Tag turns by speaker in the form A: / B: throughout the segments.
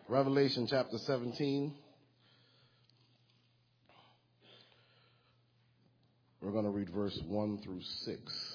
A: Revelation chapter 17. We're going to read verse 1 through 6.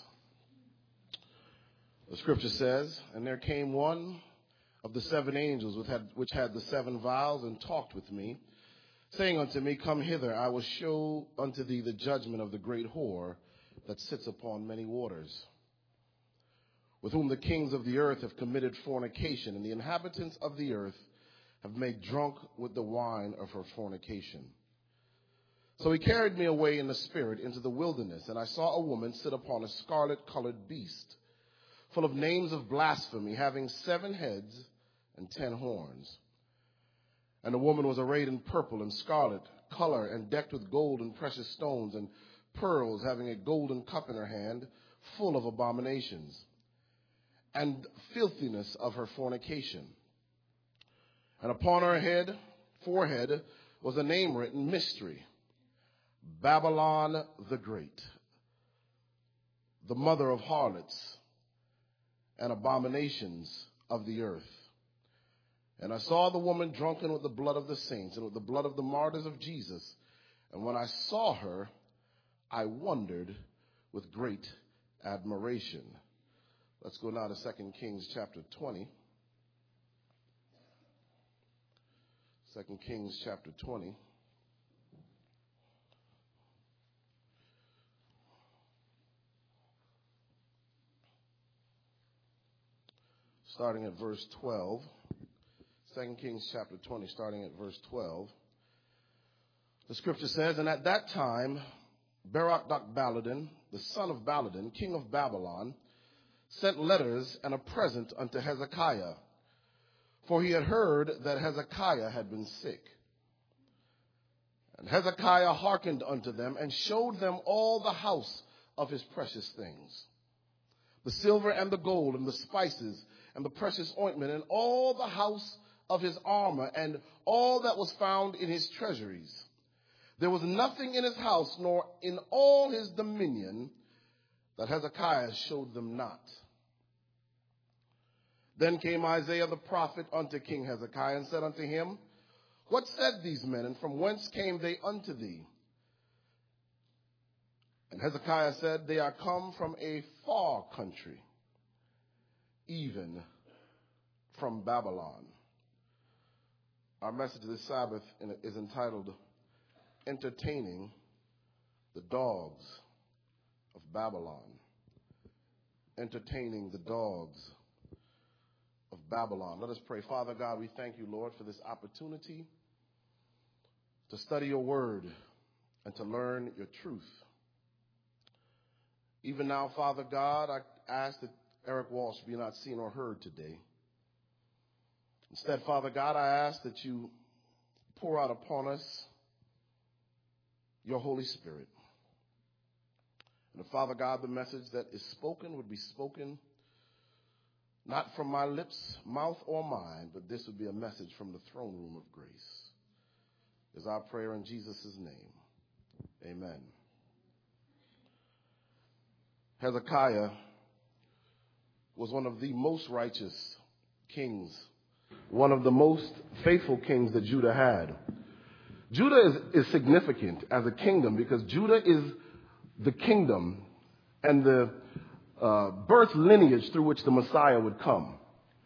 A: The scripture says, "And there came one of the seven angels which had the seven vials, and talked with me, saying unto me, Come hither, I will show unto thee the judgment of the great whore that sits upon many waters, with whom the kings of the earth have committed fornication, and the inhabitants of the earth have made drunk with the wine of her fornication. So he carried me away in the spirit into the wilderness, and I saw a woman sit upon a scarlet-colored beast, full of names of blasphemy, having 7 heads and 10 horns. And the woman was arrayed in purple and scarlet color, and decked with gold and precious stones and pearls, having a golden cup in her hand, full of abominations and filthiness of her fornication. And upon her forehead was a name written, Mystery, Babylon the Great, the mother of harlots and abominations of the earth. And I saw the woman drunken with the blood of the saints and with the blood of the martyrs of Jesus. And when I saw her, I wondered with great admiration." Let's go now to 2 Kings chapter 20. 2 Kings chapter 20. Starting at verse 12. 2 Kings chapter 20, starting at verse 12. The scripture says, "And at that time, Barak-Baladan, the son of Baladan, king of Babylon, sent letters and a present unto Hezekiah, for he had heard that Hezekiah had been sick. And Hezekiah hearkened unto them, and showed them all the house of his precious things, the silver and the gold, and the spices, and the precious ointment, and all the house of his armor, and all that was found in his treasuries. There was nothing in his house, nor in all his dominion, that Hezekiah showed them not. Then came Isaiah the prophet unto King Hezekiah, and said unto him, What said these men, and from whence came they unto thee? And Hezekiah said, They are come from a far country, even from Babylon." Our message this Sabbath is entitled, "Entertaining the Dogs of Babylon." Entertaining the dogs of Babylon. Let us pray. Father God, we thank you, Lord, for this opportunity to study your word and to learn your truth. Even now, Father God, I ask that Eric Walsh be not seen or heard today. Instead, Father God, I ask that you pour out upon us your Holy Spirit. And Father God, the message that is spoken would be spoken not from my lips, mouth, or mind, but this would be a message from the throne room of grace. Is our prayer in Jesus' name. Amen. Hezekiah was one of the most righteous kings, one of the most faithful kings that Judah had. Judah is significant as a kingdom because Judah is the kingdom and the birth lineage through which the Messiah would come.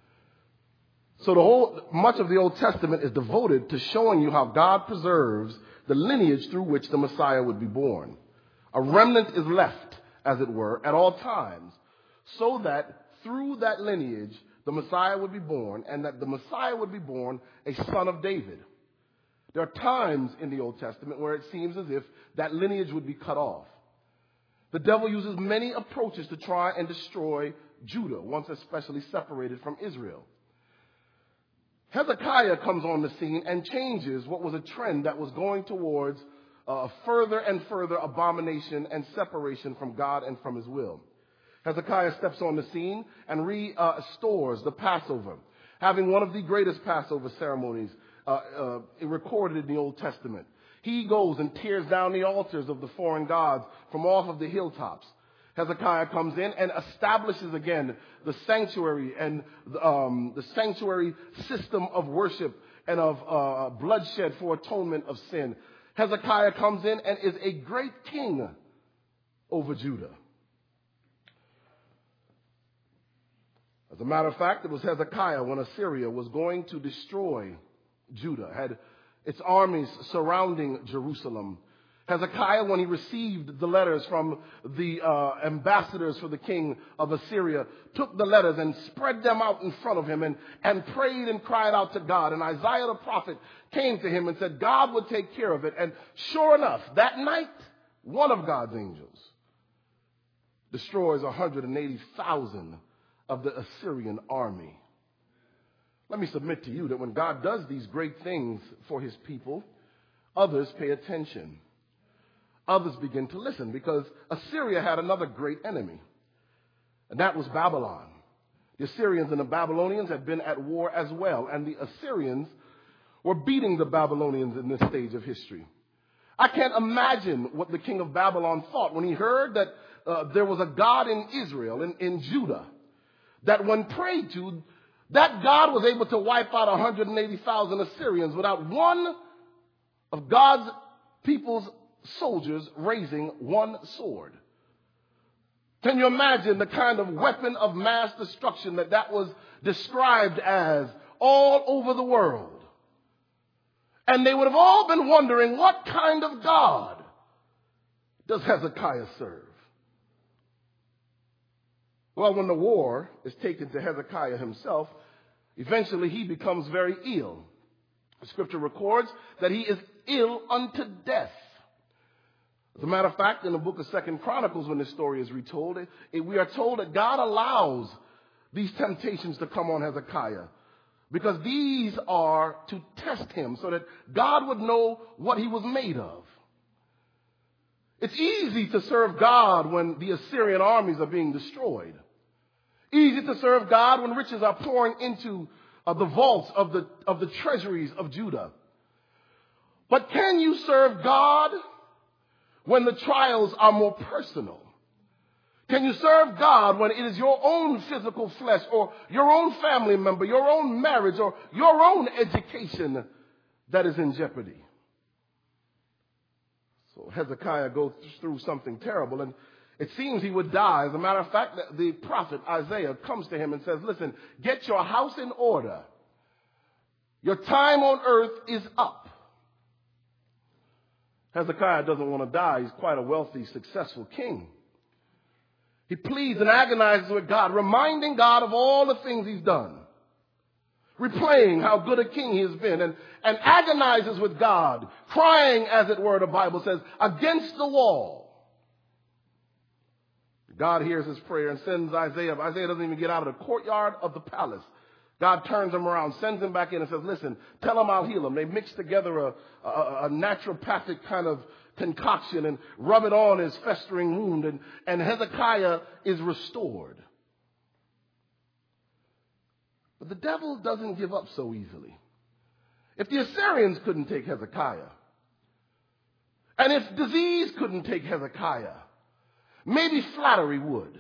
A: So much of the Old Testament is devoted to showing you how God preserves the lineage through which the Messiah would be born. A remnant is left, as it were, at all times, so that through that lineage, the Messiah would be born, and that the Messiah would be born a son of David. There are times in the Old Testament where it seems as if that lineage would be cut off. The devil uses many approaches to try and destroy Judah, once especially separated from Israel. Hezekiah comes on the scene and changes what was a trend that was going towards further and further abomination and separation from God and from his will. Hezekiah steps on the scene and restores the Passover, having one of the greatest Passover ceremonies recorded in the Old Testament. He goes and tears down the altars of the foreign gods from off of the hilltops. Hezekiah comes in and establishes again the sanctuary and the sanctuary system of worship and of bloodshed for atonement of sin. Hezekiah comes in and is a great king over Judah. As a matter of fact, it was Hezekiah when Assyria was going to destroy Judah, had its armies surrounding Jerusalem. Hezekiah, when he received the letters from the ambassadors for the king of Assyria, took the letters and spread them out in front of him and prayed and cried out to God. And Isaiah the prophet came to him and said God would take care of it. And sure enough, that night, one of God's angels destroys 180,000 of the Assyrian army. Let me submit to you that when God does these great things for his people, others pay attention. Others begin to listen, because Assyria had another great enemy, and that was Babylon. The Assyrians and the Babylonians had been at war as well, and the Assyrians were beating the Babylonians in this stage of history. I can't imagine what the king of Babylon thought when he heard that there was a God in Israel, in Judah, that when prayed to, that God was able to wipe out 180,000 Assyrians without one of God's people's soldiers raising one sword. Can you imagine the kind of weapon of mass destruction that was described as all over the world? And they would have all been wondering, what kind of God does Hezekiah serve? Well, when the war is taken to Hezekiah himself, eventually he becomes very ill. The scripture records that he is ill unto death. As a matter of fact, in the book of 2 Chronicles, when this story is retold, we are told that God allows these temptations to come on Hezekiah, because these are to test him so that God would know what he was made of. It's easy to serve God when the Assyrian armies are being destroyed. Easy to serve God when riches are pouring into the vaults of the treasuries of Judah. But can you serve God when the trials are more personal? Can you serve God when it is your own physical flesh, or your own family member, your own marriage, or your own education that is in jeopardy? So Hezekiah goes through something terrible, and it seems he would die. As a matter of fact, the prophet Isaiah comes to him and says, listen, get your house in order. Your time on earth is up. Hezekiah doesn't want to die. He's quite a wealthy, successful king. He pleads and agonizes with God, reminding God of all the things he's done, replaying how good a king he has been, and agonizes with God, crying, as it were, the Bible says, against the wall. God hears his prayer and sends Isaiah. Isaiah doesn't even get out of the courtyard of the palace. God turns him around, sends him back in and says, listen, tell him I'll heal him. They mix together a naturopathic kind of concoction and rub it on his festering wound, and Hezekiah is restored. But the devil doesn't give up so easily. If the Assyrians couldn't take Hezekiah, and if disease couldn't take Hezekiah, maybe flattery would.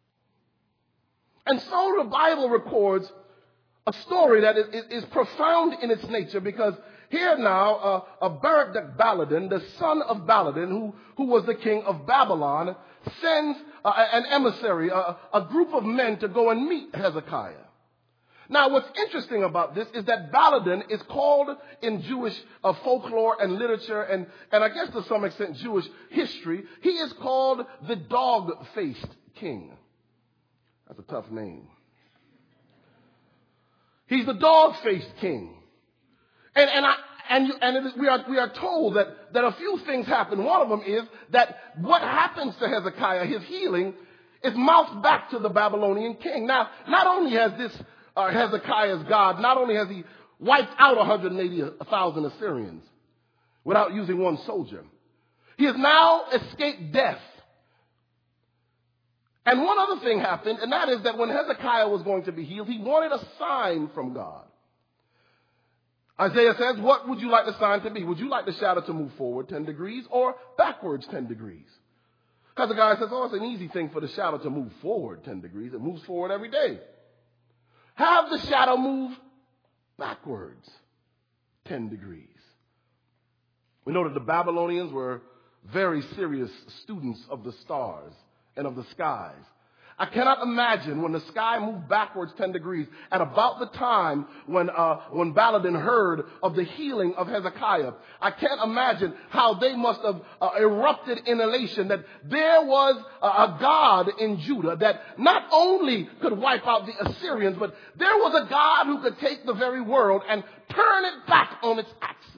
A: And so the Bible records a story that is profound in its nature, because here now, Barak-Baladan, the son of Baladan, who was the king of Babylon, sends an emissary, a group of men to go and meet Hezekiah. Now, what's interesting about this is that Baladan is called in Jewish folklore and literature, and I guess to some extent Jewish history, he is called the dog-faced king. That's a tough name. He's the dog-faced king. We are told that a few things happen. One of them is that what happens to Hezekiah, his healing, is mouthed back to the Babylonian king. Now, not only has this Hezekiah's God, not only has he wiped out 180,000 Assyrians without using one soldier, he has now escaped death. And one other thing happened, and that is that when Hezekiah was going to be healed, he wanted a sign from God. Isaiah says, what would you like the sign to be? Would you like the shadow to move forward 10 degrees or backwards 10 degrees? Hezekiah says, oh, it's an easy thing for the shadow to move forward 10 degrees. It moves forward every day. Have the shadow move backwards 10 degrees. We know that the Babylonians were very serious students of the stars and of the skies. I cannot imagine when the sky moved backwards 10 degrees at about the time when Baladan heard of the healing of Hezekiah. I can't imagine how they must have erupted in elation that there was a God in Judah that not only could wipe out the Assyrians, but there was a God who could take the very world and turn it back on its axis.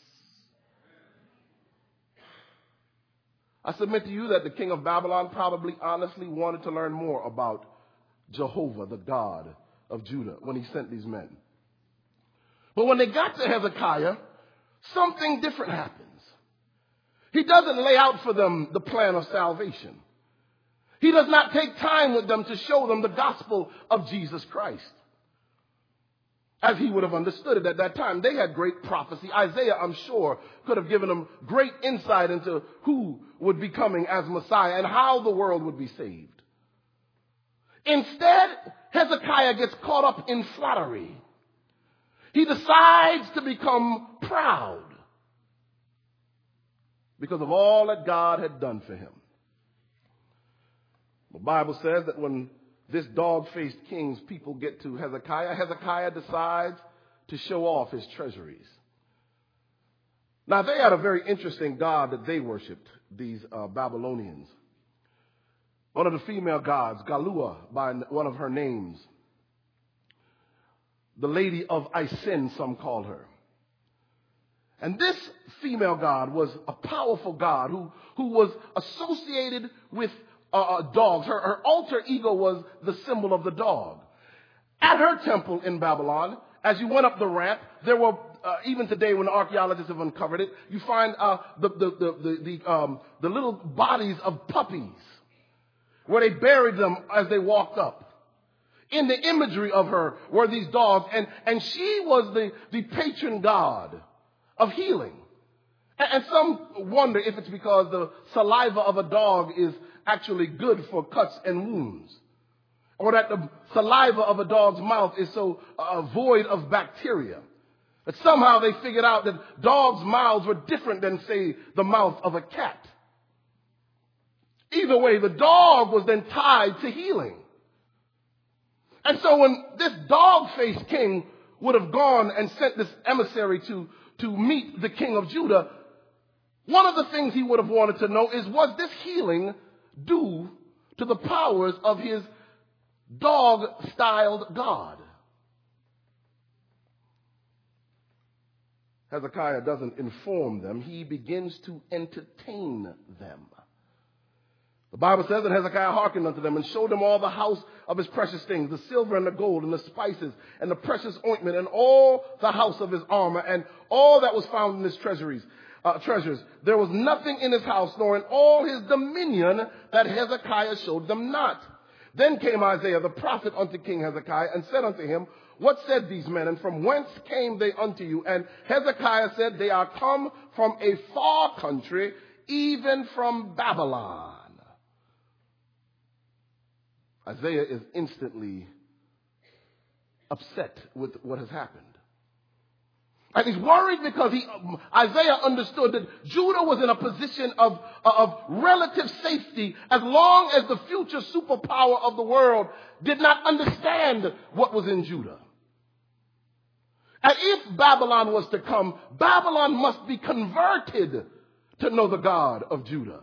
A: I submit to you that the king of Babylon probably honestly wanted to learn more about Jehovah, the God of Judah, when he sent these men. But when they got to Hezekiah, something different happens. He doesn't lay out for them the plan of salvation. He does not take time with them to show them the gospel of Jesus Christ, as he would have understood it at that time. They had great prophecy. Isaiah, I'm sure, could have given them great insight into who would be coming as Messiah and how the world would be saved. Instead, Hezekiah gets caught up in flattery. He decides to become proud because of all that God had done for him. The Bible says that when this dog-faced king's people get to Hezekiah, Hezekiah decides to show off his treasuries. Now, they had a very interesting god that they worshipped, these Babylonians. One of the female gods, Galua, by one of her names. The Lady of Isin, some call her. And this female god was a powerful god who was associated with dogs. Her alter ego was the symbol of the dog. At her temple in Babylon, as you went up the ramp, there were, even today when archaeologists have uncovered it, you find the little bodies of puppies where they buried them as they walked up. In the imagery of her were these dogs, and she was the patron god of healing. And some wonder if it's because the saliva of a dog is actually good for cuts and wounds, or that the saliva of a dog's mouth is so void of bacteria that somehow they figured out that dogs' mouths were different than, say, the mouth of a cat. Either way, the dog was then tied to healing. And so when this dog-faced king would have gone and sent this emissary to meet the king of Judah, one of the things he would have wanted to know is, was this healing due to the powers of his dog-styled God? Hezekiah doesn't inform them. He begins to entertain them. The Bible says that Hezekiah hearkened unto them and showed them all the house of his precious things, the silver and the gold and the spices and the precious ointment and all the house of his armor and all that was found in his treasures. There was nothing in his house nor in all his dominion that Hezekiah showed them not. Then came Isaiah the prophet unto King Hezekiah and said unto him, what said these men, and from whence came they unto you? And Hezekiah said, they are come from a far country, even from Babylon. Isaiah is instantly upset with what has happened. And he's worried because Isaiah understood that Judah was in a position of relative safety as long as the future superpower of the world did not understand what was in Judah. And if Babylon was to come, Babylon must be converted to know the God of Judah.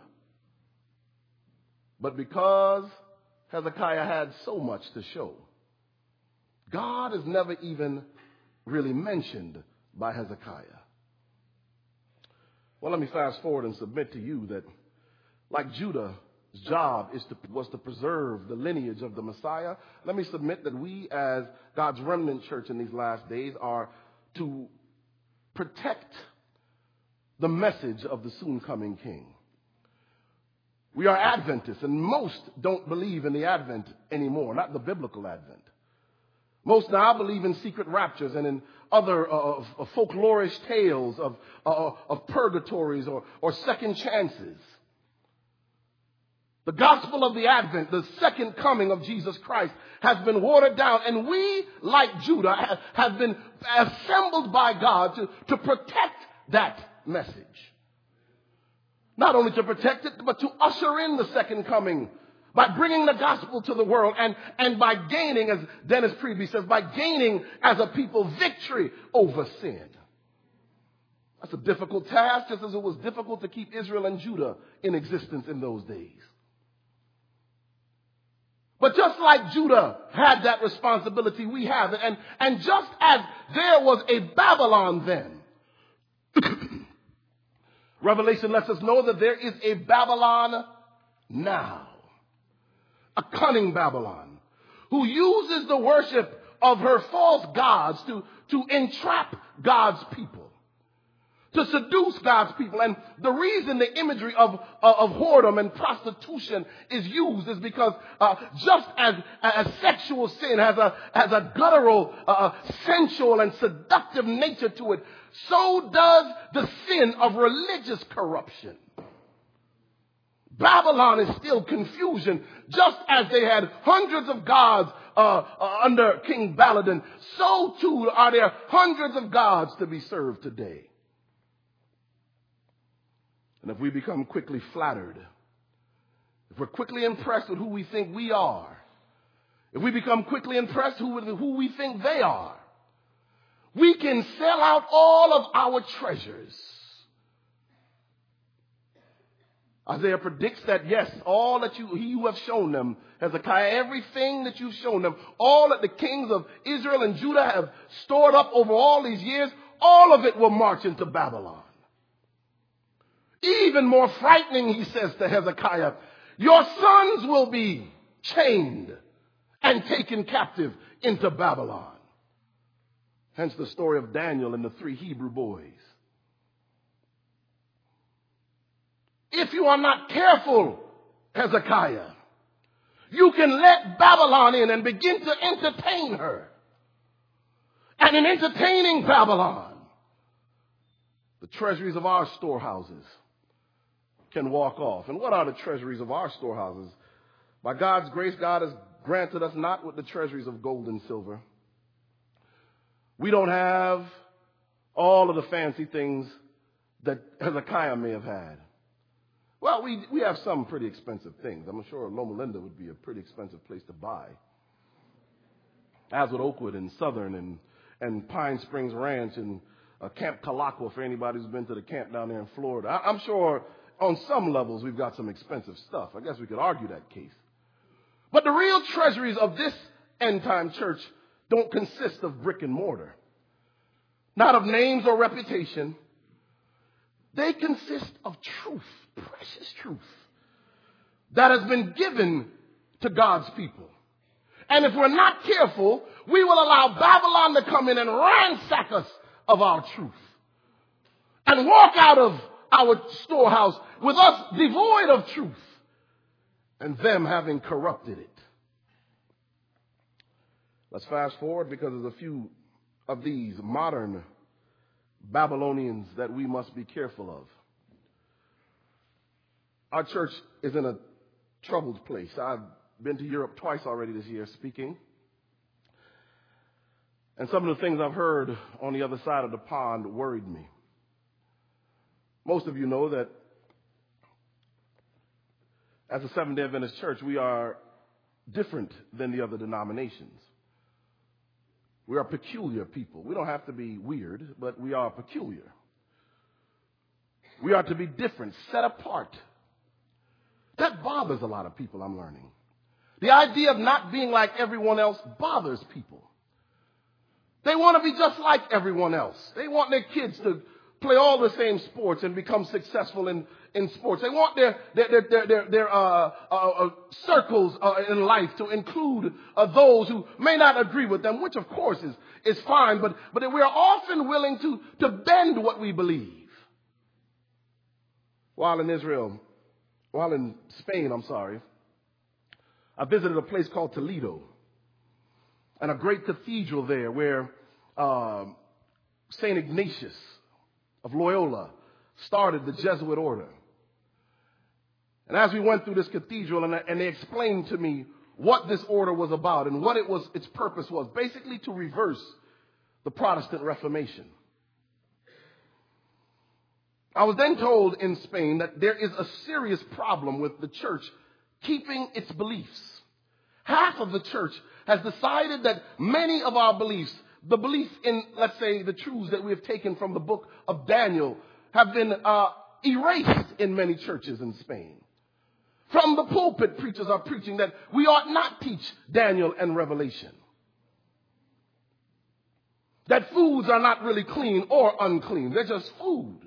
A: But because Hezekiah had so much to show, God is never even really mentioned by Hezekiah. Well, let me fast forward and submit to you that, like Judah's job was to preserve the lineage of the Messiah, let me submit that we as God's remnant church in these last days are to protect the message of the soon coming King. We are Adventists, and most don't believe in the Advent anymore, not the biblical Advent. Most now believe in secret raptures and in other folklorish tales of purgatories or second chances. The gospel of the Advent, the second coming of Jesus Christ, has been watered down. And we, like Judah, have been assembled by God to protect that message. Not only to protect it, but to usher in the second coming by bringing the gospel to the world and by gaining, as Dennis Priebe says, by gaining as a people victory over sin. That's a difficult task, just as it was difficult to keep Israel and Judah in existence in those days. But just like Judah had that responsibility, we have it. And just as there was a Babylon then, Revelation lets us know that there is a Babylon now. A cunning Babylon who uses the worship of her false gods to entrap God's people, to seduce God's people. And the reason the imagery of whoredom and prostitution is used is because just as sexual sin has a guttural, sensual, and seductive nature to it, so does the sin of religious corruption. Babylon is still confusion. Just as they had hundreds of gods under King Baladan, so too are there hundreds of gods to be served today. And if we become quickly flattered, if we're quickly impressed with who we think we are, if we become quickly impressed with who we think they are, we can sell out all of our treasures. Isaiah predicts that, yes, all that you have shown them, Hezekiah, everything that you've shown them, all that the kings of Israel and Judah have stored up over all these years, all of it will march into Babylon. Even more frightening, he says to Hezekiah, your sons will be chained and taken captive into Babylon. Hence the story of Daniel and the 3 Hebrew boys. If you are not careful, Hezekiah, you can let Babylon in and begin to entertain her. And in entertaining Babylon, the treasuries of our storehouses can walk off. And what are the treasuries of our storehouses? By God's grace, God has granted us not with the treasuries of gold and silver. We don't have all of the fancy things that Hezekiah may have had. Well, we have some pretty expensive things. I'm sure Loma Linda would be a pretty expensive place to buy. As would Oakwood and Southern and Pine Springs Ranch and Camp Kalakwa for anybody who's been to the camp down there in Florida. I'm sure on some levels we've got some expensive stuff. I guess we could argue that case. But the real treasuries of this end-time church don't consist of brick and mortar, not of names or reputation. They consist of truth, precious truth, that has been given to God's people. And if we're not careful, we will allow Babylon to come in and ransack us of our truth and walk out of our storehouse with us devoid of truth and them having corrupted it. Let's fast forward, because there's a few of these modern Babylonians that we must be careful of. Our church is in a troubled place. I've been to Europe twice already this year speaking. And some of the things I've heard on the other side of the pond worried me. Most of you know that as a Seventh-day Adventist church, we are different than the other denominations. We are peculiar people. We don't have to be weird, but we are peculiar. We are to be different, set apart. That bothers a lot of people, I'm learning. The idea of not being like everyone else bothers people. They want to be just like everyone else. They want their kids to play all the same sports and become successful in sports. They want their circles in life to include those who may not agree with them, which of course is fine, but we are often willing to bend what we believe. While in Spain, I visited a place called Toledo, and a great cathedral there where St. Ignatius of Loyola started the Jesuit order. And as we went through this cathedral and they explained to me what this order was about and what its purpose was, basically to reverse the Protestant Reformation. I was then told in Spain that there is a serious problem with the church keeping its beliefs. Half of the church has decided that many of our beliefs, the beliefs in, let's say, the truths that we have taken from the book of Daniel, have been erased in many churches in Spain. From the pulpit, preachers are preaching that we ought not teach Daniel and Revelation. That foods are not really clean or unclean. They're just food.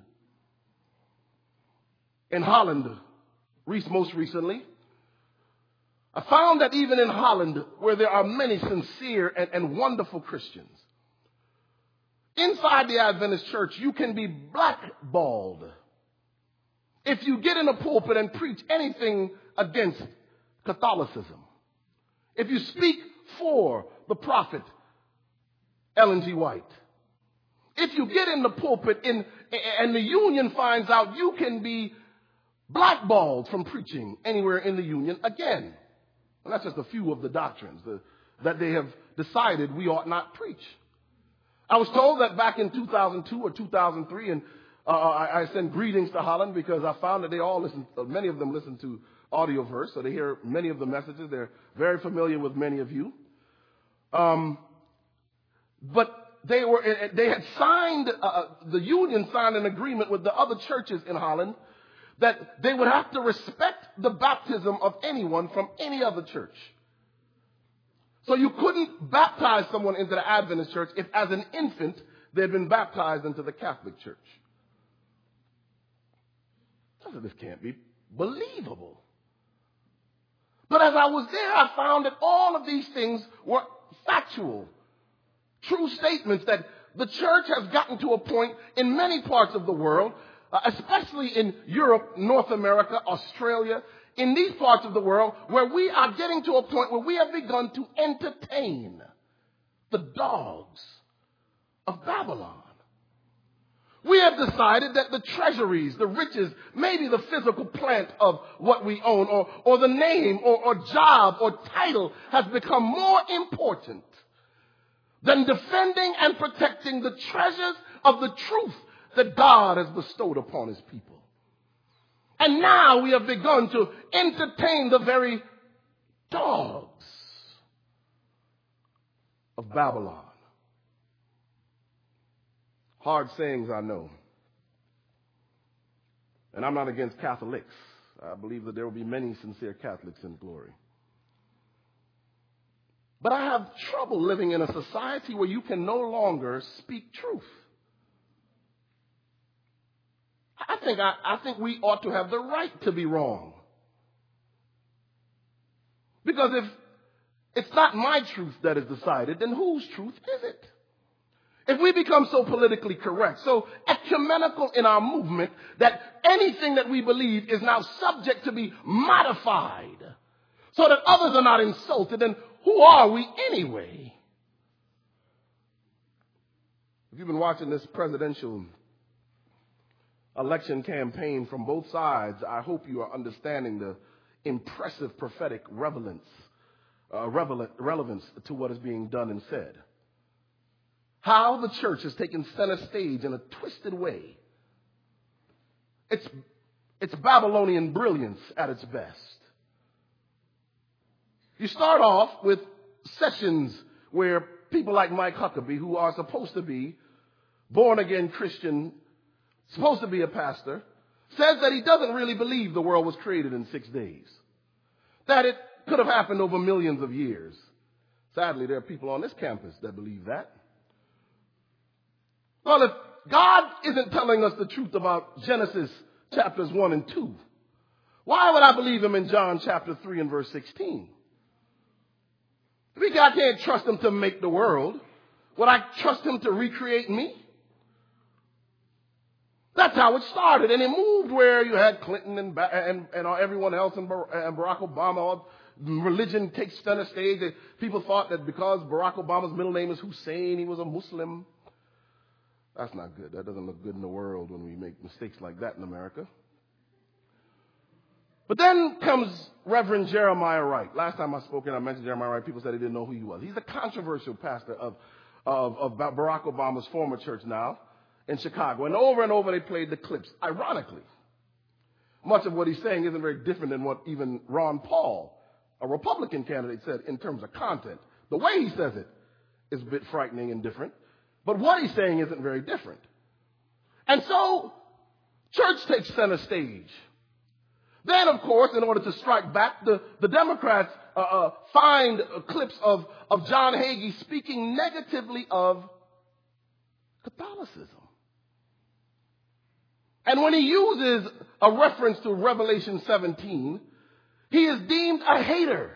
A: In Holland, most recently, I found that even in Holland, where there are many sincere and wonderful Christians, inside the Adventist church, you can be blackballed if you get in a pulpit and preach anything against Catholicism. If you speak for the prophet Ellen G. White. If you get in the pulpit and the union finds out, you can be blackballed from preaching anywhere in the union again. And that's just a few of the doctrines that they have decided we ought not preach. I was told that back in 2002 or 2003, and I send greetings to Holland because I found that they all listen, many of them listen to Audioverse, so they hear many of the messages. They're very familiar with many of you. But they had signed, the union signed an agreement with the other churches in Holland that they would have to respect the baptism of anyone from any other church. So you couldn't baptize someone into the Adventist church if as an infant they had been baptized into the Catholic church. I said, this can't be believable. But as I was there, I found that all of these things were factual, true statements that the church has gotten to a point in many parts of the world, especially in Europe, North America, Australia, in these parts of the world where we are getting to a point where we have begun to entertain the dogs of Babylon. We have decided that the treasuries, the riches, maybe the physical plant of what we own or the name or job or title has become more important than defending and protecting the treasures of the truth that God has bestowed upon his people. And now we have begun to entertain the very dogs of Babylon. Hard sayings, I know. And I'm not against Catholics. I believe that there will be many sincere Catholics in glory. But I have trouble living in a society where you can no longer speak truth. I think we ought to have the right to be wrong. Because if it's not my truth that is decided, then whose truth is it? If we become so politically correct, so ecumenical in our movement, that anything that we believe is now subject to be modified so that others are not insulted, then who are we anyway? If you've been watching this presidential election campaign from both sides, I hope you are understanding the impressive prophetic relevance to what is being done and said. How the church has taken center stage in a twisted way. It's Babylonian brilliance at its best. You start off with sessions where people like Mike Huckabee, who are supposed to be born-again Christian, supposed to be a pastor, says that he doesn't really believe the world was created in 6 days. That it could have happened over millions of years. Sadly, there are people on this campus that believe that. Well, if God isn't telling us the truth about Genesis chapters 1 and 2, why would I believe him in John chapter 3 and verse 16? If I can't trust him to make the world, would I trust him to recreate me? That's how it started. And it moved where you had Clinton and everyone else and Barack Obama. Religion takes center stage. People thought that because Barack Obama's middle name is Hussein, he was a Muslim. That's not good. That doesn't look good in the world when we make mistakes like that in America. But then comes Reverend Jeremiah Wright. Last time I spoke and I mentioned Jeremiah Wright, people said they didn't know who he was. He's a controversial pastor of Barack Obama's former church now in Chicago. And over they played the clips. Ironically, much of what he's saying isn't very different than what even Ron Paul, a Republican candidate, said in terms of content. The way he says it is a bit frightening and different. But what he's saying isn't very different. And so, church takes center stage. Then, of course, in order to strike back, the Democrats find clips of John Hagee speaking negatively of Catholicism. And when he uses a reference to Revelation 17, he is deemed a hater.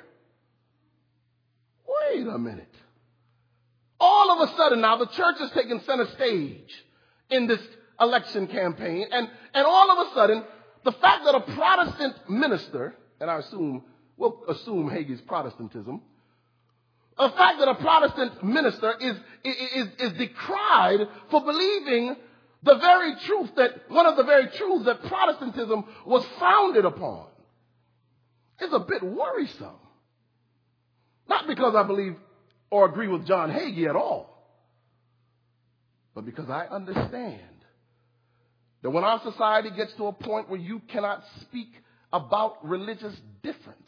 A: Wait a minute. All of a sudden now, the church is taking center stage in this election campaign. And all of a sudden, the fact that a Protestant minister, and we'll assume Hagee's Protestantism, the fact that a Protestant minister is decried for believing the very truth one of the very truths that Protestantism was founded upon is a bit worrisome. Not because I believe or agree with John Hagee at all, but because I understand that when our society gets to a point where you cannot speak about religious difference,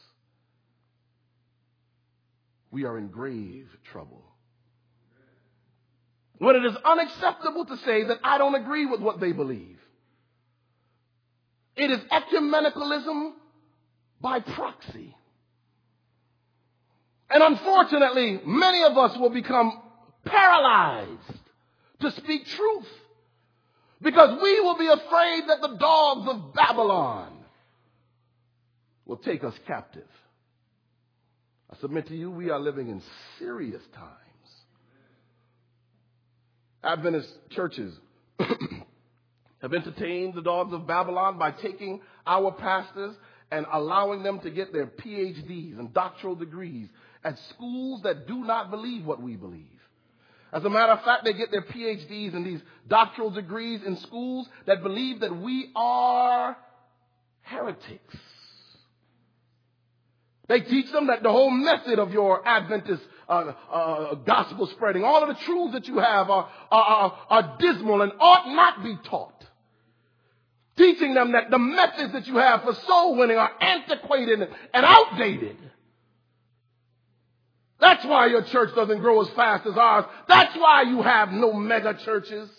A: we are in grave trouble. When it is unacceptable to say that I don't agree with what they believe. It is ecumenicalism by proxy. And unfortunately, many of us will become paralyzed to speak truth because we will be afraid that the dogs of Babylon will take us captive. I submit to you, we are living in serious times. Adventist churches have entertained the dogs of Babylon by taking our pastors and allowing them to get their PhDs and doctoral degrees at schools that do not believe what we believe. As a matter of fact, they get their PhDs and these doctoral degrees in schools that believe that we are heretics. They teach them that the whole method of your Adventist gospel spreading, all of the truths that you have are dismal and ought not be taught. Teaching them that the methods that you have for soul winning are antiquated and outdated. That's why your church doesn't grow as fast as ours. That's why you have no mega churches.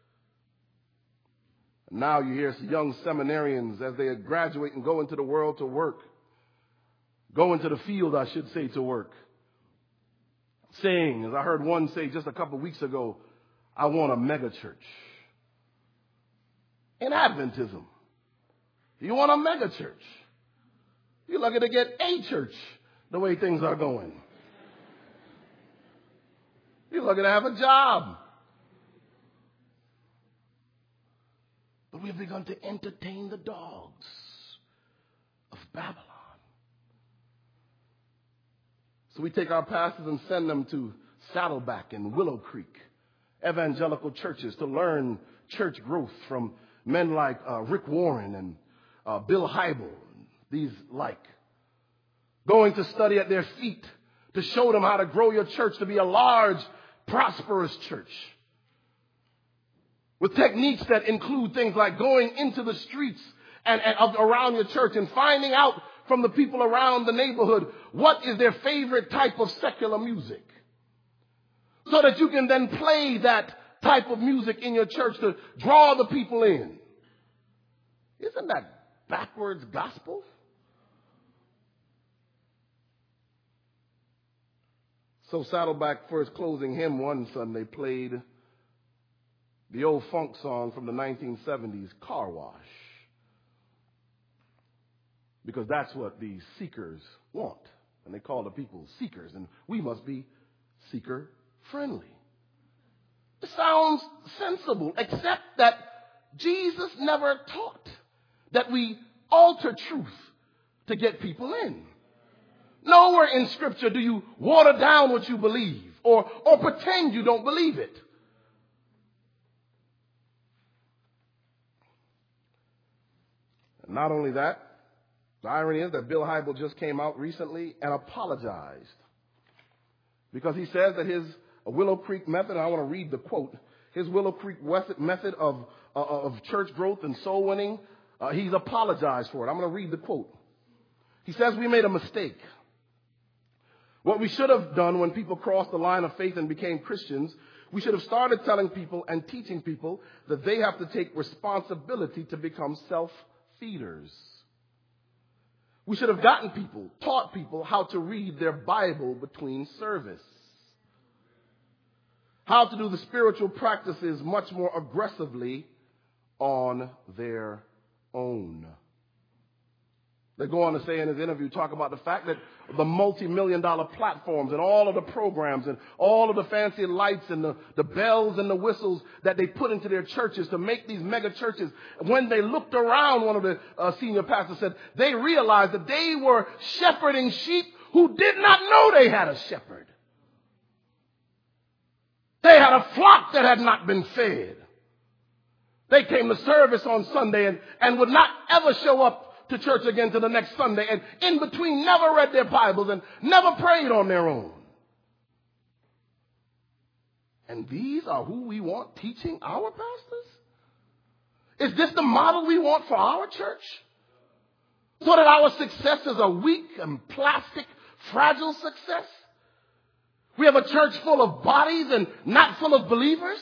A: Now you hear young seminarians as they graduate and go into the world to work. Go into the field, I should say, to work. Saying, as I heard one say just a couple of weeks ago, I want a mega church. In Adventism, you want a mega church. You're lucky to get a church the way things are going. You're lucky to have a job. But we've begun to entertain the dogs of Babylon. So we take our pastors and send them to Saddleback and Willow Creek, evangelical churches, to learn church growth from men like Rick Warren and Bill Hybel, these like. Going to study at their feet to show them how to grow your church to be a large, prosperous church. With techniques that include things like going into the streets and around your church and finding out from the people around the neighborhood what is their favorite type of secular music. So that you can then play that type of music in your church to draw the people in. Isn't that backwards gospel? So Saddleback, for his closing hymn one Sunday, played the old funk song from the 1970s, Car Wash. Because that's what the seekers want. And they call the people seekers. And we must be seeker friendly. It sounds sensible, except that Jesus never taught that we alter truth to get people in. Nowhere in Scripture do you water down what you believe or pretend you don't believe it. And not only that, The irony is that Bill Hybel just came out recently and apologized because he says that his Willow Creek method, and I want to read the quote, his Willow Creek method of church growth and soul winning, he's apologized for it. I'm going to read the quote. He says, "We made a mistake. What we should have done when people crossed the line of faith and became Christians, we should have started telling people and teaching people that they have to take responsibility to become self-feeders. We should have taught people how to read their Bible between service, how to do the spiritual practices much more aggressively on their own." They go on to say in his interview, talk about the fact that the multi-million-dollar platforms and all of the programs and all of the fancy lights and the bells and the whistles that they put into their churches to make these mega churches, when they looked around, one of the senior pastors said, they realized that they were shepherding sheep who did not know they had a shepherd. They had a flock that had not been fed. They came to service on Sunday and would not ever show up to church again to the next Sunday, and in between never read their Bibles and never prayed on their own. And these are who we want teaching our pastors? Is this the model we want for our church? So that our success is a weak and plastic, fragile success? We have a church full of bodies and not full of believers?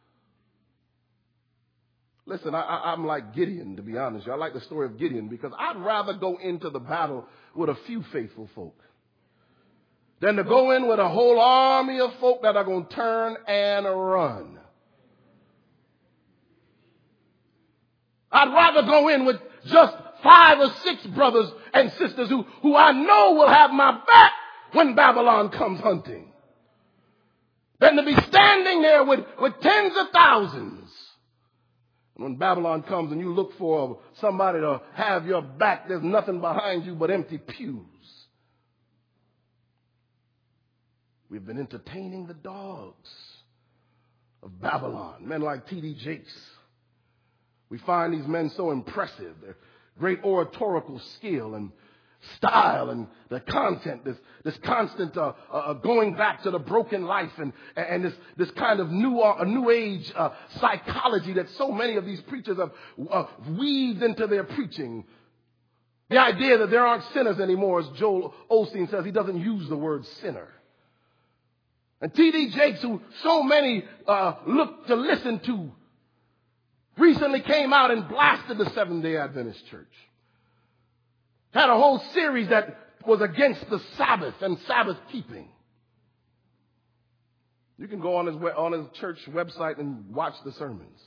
A: Listen, I'm like Gideon, to be honest. I like the story of Gideon because I'd rather go into the battle with a few faithful folk than to go in with a whole army of folk that are going to turn and run. I'd rather go in with just 5 or 6 brothers and sisters who I know will have my back when Babylon comes hunting than to be standing there with tens of thousands. When Babylon comes and you look for somebody to have your back, there's nothing behind you but empty pews. We've been entertaining the dogs of Babylon, men like T.D. Jakes. We find these men so impressive, their great oratorical skill and style and the content, this constant going back to the broken life and this kind of new age psychology that so many of these preachers have weaved into their preaching. The idea that there aren't sinners anymore, as Joel Osteen says, he doesn't use the word sinner. And T.D. Jakes, who so many look to listen to, recently came out and blasted the Seventh-day Adventist Church. Had a whole series that was against the Sabbath and Sabbath keeping. You can go on his church website and watch the sermons.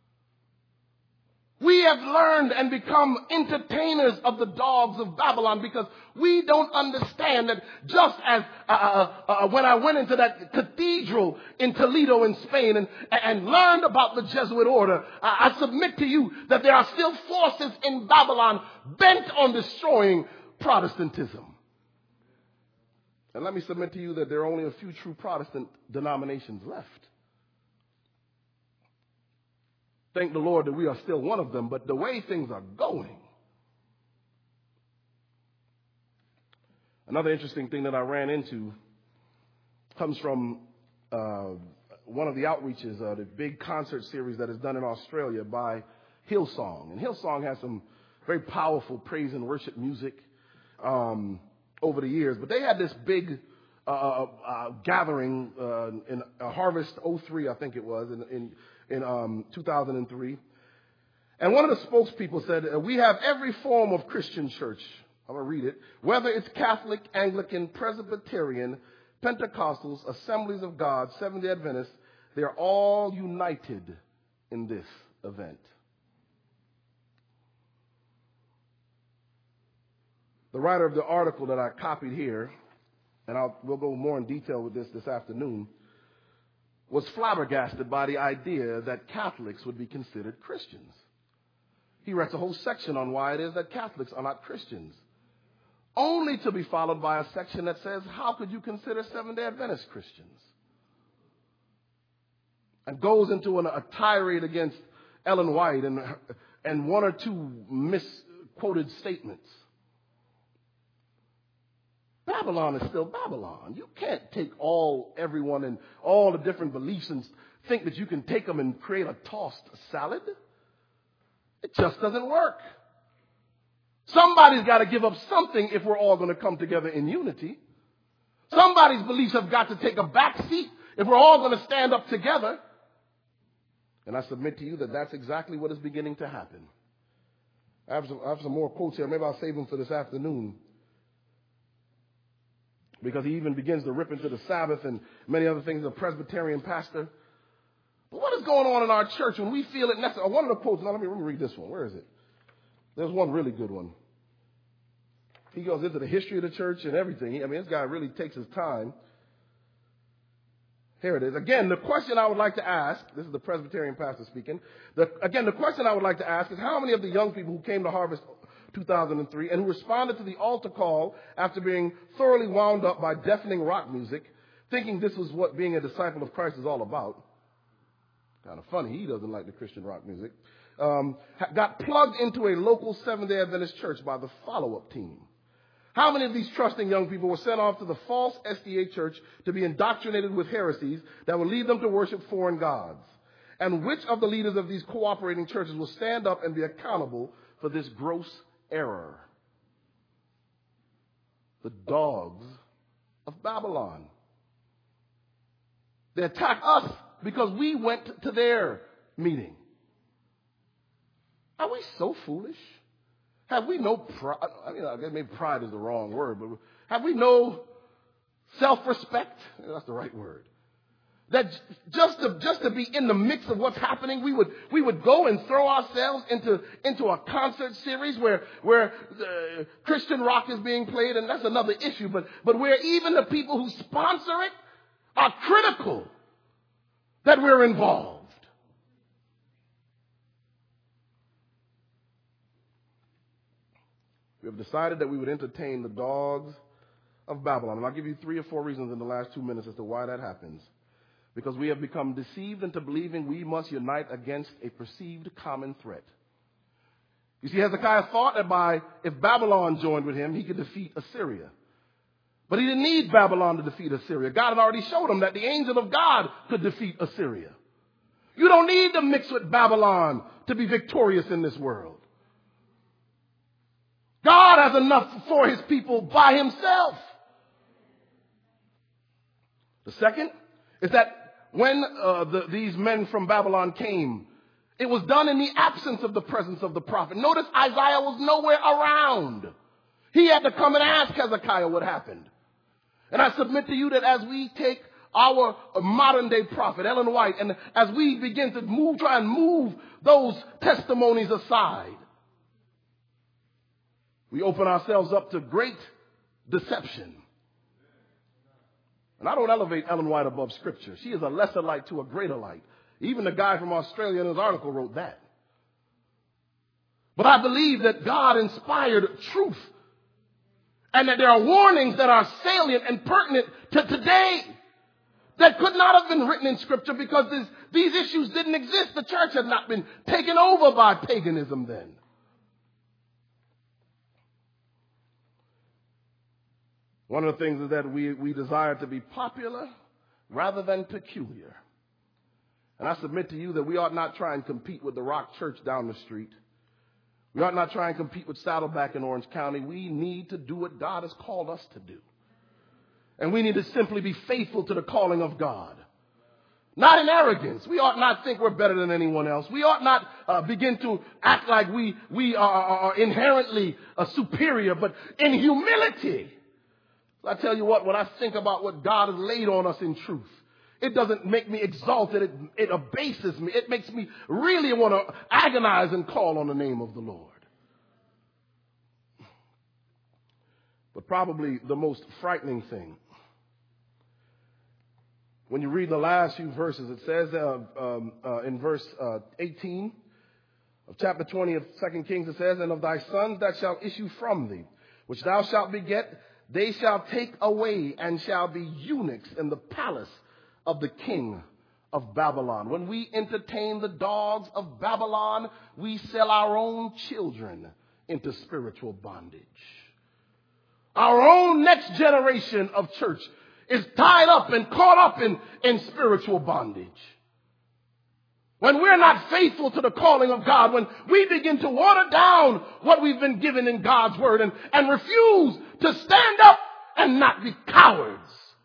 A: We have learned and become entertainers of the dogs of Babylon because we don't understand that just as when I went into that cathedral in Toledo in Spain and learned about the Jesuit order, I submit to you that there are still forces in Babylon bent on destroying Protestantism. And let me submit to you that there are only a few true Protestant denominations left. Thank the Lord that we are still one of them, but the way things are going. Another interesting thing that I ran into comes from one of the outreaches, the big concert series that is done in Australia by Hillsong. And Hillsong has some very powerful praise and worship music over the years. But they had this big gathering in Harvest 03, I think it was, in 2003. And one of the spokespeople said, we have every form of Christian church. I'm going to read it. Whether it's Catholic, Anglican, Presbyterian, Pentecostals, Assemblies of God, Seventh-day Adventists, they're all united in this event. The writer of the article that I copied here, and we'll go more in detail with this afternoon, was flabbergasted by the idea that Catholics would be considered Christians. He writes a whole section on why it is that Catholics are not Christians, only to be followed by a section that says, how could you consider Seventh-day Adventist Christians? And goes into a tirade against Ellen White and one or two misquoted statements. Babylon is still Babylon. You can't take everyone and all the different beliefs and think that you can take them and create a tossed salad. It just doesn't work. Somebody's got to give up something if we're all going to come together in unity. Somebody's beliefs have got to take a back seat if we're all going to stand up together. And I submit to you that that's exactly what is beginning to happen. I have some more quotes here. Maybe I'll save them for this afternoon. Because he even begins to rip into the Sabbath and many other things, a Presbyterian pastor. But what is going on in our church when we feel it necessary? One of the quotes, now let me read this one. Where is it? There's one really good one. He goes into the history of the church and everything. This guy really takes his time. Here it is. Again, the question I would like to ask, this is the Presbyterian pastor speaking. The question I would like to ask is how many of the young people who came to Harvest 2003 and who responded to the altar call after being thoroughly wound up by deafening rock music, thinking this was what being a disciple of Christ is all about. Kind of funny. He doesn't like the Christian rock music. Got plugged into a local Seventh-day Adventist church by the follow-up team. How many of these trusting young people were sent off to the false SDA church to be indoctrinated with heresies that would lead them to worship foreign gods? And which of the leaders of these cooperating churches will stand up and be accountable for this gross error? The dogs of Babylon. They attack us because we went to their meeting. Are we so foolish? Have we no pride? I guess maybe pride is the wrong word, but have we no self-respect? That's the right word. That just to be in the mix of what's happening, we would go and throw ourselves into a concert series where Christian rock is being played, and that's another issue. But where even the people who sponsor it are critical that we're involved. We have decided that we would entertain the dogs of Babylon. And I'll give you 3 or 4 reasons in the last 2 minutes as to why that happens. Because we have become deceived into believing we must unite against a perceived common threat. You see, Hezekiah thought that if Babylon joined with him, he could defeat Assyria. But he didn't need Babylon to defeat Assyria. God had already showed him that the angel of God could defeat Assyria. You don't need to mix with Babylon to be victorious in this world. God has enough for his people by himself. The second is that when these men from Babylon came, it was done in the absence of the presence of the prophet. Notice Isaiah was nowhere around. He had to come and ask Hezekiah what happened. And I submit to you that as we take our modern day prophet, Ellen White, and as we begin to try and move those testimonies aside, we open ourselves up to great deception. And I don't elevate Ellen White above Scripture. She is a lesser light to a greater light. Even the guy from Australia in his article wrote that. But I believe that God inspired truth. And that there are warnings that are salient and pertinent to today that could not have been written in Scripture because these issues didn't exist. The church had not been taken over by paganism then. One of the things is that we desire to be popular rather than peculiar. And I submit to you that we ought not try and compete with the Rock Church down the street. We ought not try and compete with Saddleback in Orange County. We need to do what God has called us to do. And we need to simply be faithful to the calling of God. Not in arrogance. We ought not think we're better than anyone else. We ought not begin to act like we are inherently superior, but in humility. I tell you what, when I think about what God has laid on us in truth, it doesn't make me exalted. It abases me. It makes me really want to agonize and call on the name of the Lord. But probably the most frightening thing, when you read the last few verses, it says in verse 18 of chapter 20 of 2 Kings, it says, "And of thy sons that shall issue from thee, which thou shalt beget, they shall take away and shall be eunuchs in the palace of the king of Babylon." When we entertain the dogs of Babylon, we sell our own children into spiritual bondage. Our own next generation of church is tied up and caught up in spiritual bondage. When we're not faithful to the calling of God, when we begin to water down what we've been given in God's word and refuse to stand up and not be cowards.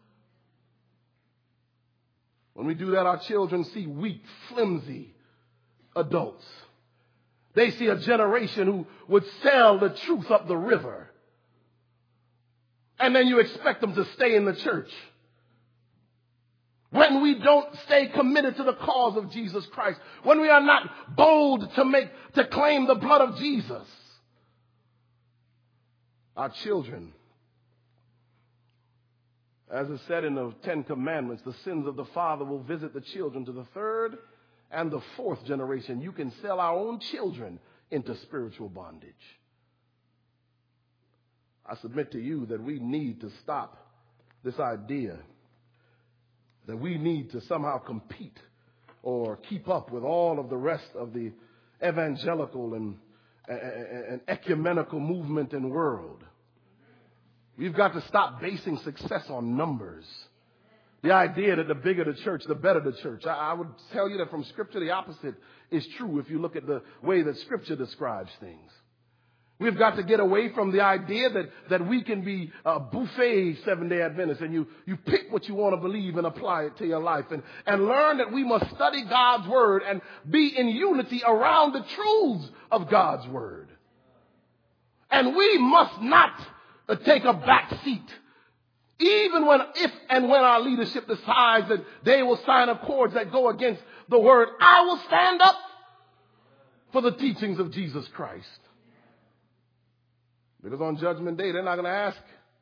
A: When we do that, our children see weak, flimsy adults. They see a generation who would sell the truth up the river. And then you expect them to stay in the church. When we don't stay committed to the cause of Jesus Christ. When we are not bold to claim the blood of Jesus. Our children, as is said in the Ten Commandments, the sins of the father will visit the children to the third and the fourth generation. You can sell our own children into spiritual bondage. I submit to you that we need to stop this idea that we need to somehow compete or keep up with all of the rest of the evangelical and ecumenical movement and world. We've got to stop basing success on numbers. The idea that the bigger the church, the better the church. I would tell you that from Scripture, the opposite is true if you look at the way that Scripture describes things. We've got to get away from the idea that we can be a buffet Seventh-day Adventists and you pick what you want to believe and apply it to your life and learn that we must study God's word and be in unity around the truths of God's word. And we must not take a back seat. Even if and when our leadership decides that they will sign accords that go against the word, I will stand up for the teachings of Jesus Christ. Because on Judgment Day, they're not going to ask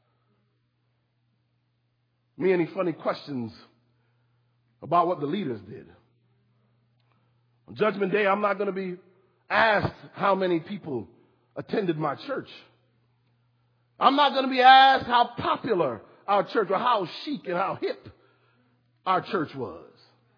A: me any funny questions about what the leaders did. On Judgment Day, I'm not going to be asked how many people attended my church. I'm not going to be asked how popular our church or how chic and how hip our church was.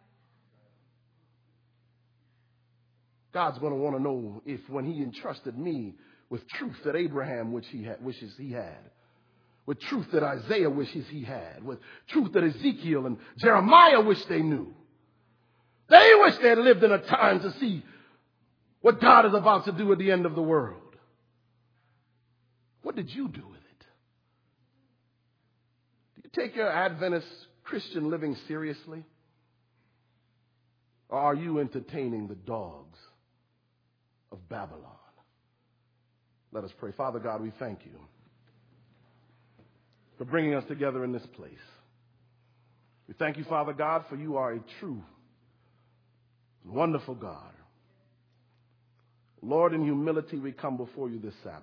A: God's going to want to know if when he entrusted me with truth that Abraham wishes he had, with truth that Isaiah wishes he had, with truth that Ezekiel and Jeremiah wish they knew. They wish they had lived in a time to see what God is about to do at the end of the world. What did you do with it? Do you take your Adventist Christian living seriously? Or are you entertaining the dogs of Babylon? Let us pray. Father God, we thank you for bringing us together in this place. We thank you, Father God, for you are a true, wonderful God. Lord, in humility we come before you this Sabbath.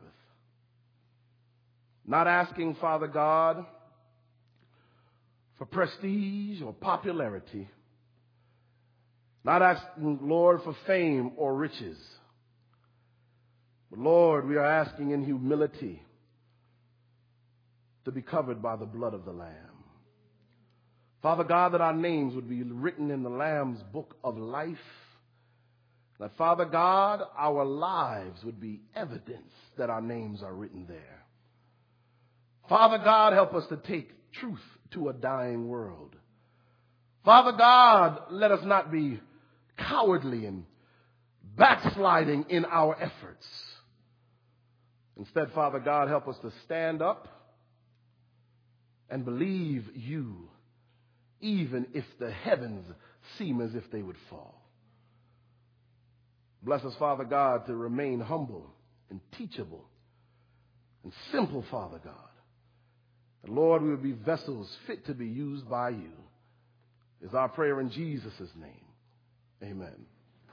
A: Not asking, Father God, for prestige or popularity. Not asking, Lord, for fame or riches. But Lord, we are asking in humility to be covered by the blood of the Lamb. Father God, that our names would be written in the Lamb's book of life. That, Father God, our lives would be evidence that our names are written there. Father God, help us to take truth to a dying world. Father God, let us not be cowardly and backsliding in our efforts. Instead, Father God, help us to stand up and believe you, even if the heavens seem as if they would fall. Bless us, Father God, to remain humble and teachable and simple, Father God. And Lord, we will be vessels fit to be used by you. Is our prayer in Jesus' name. Amen.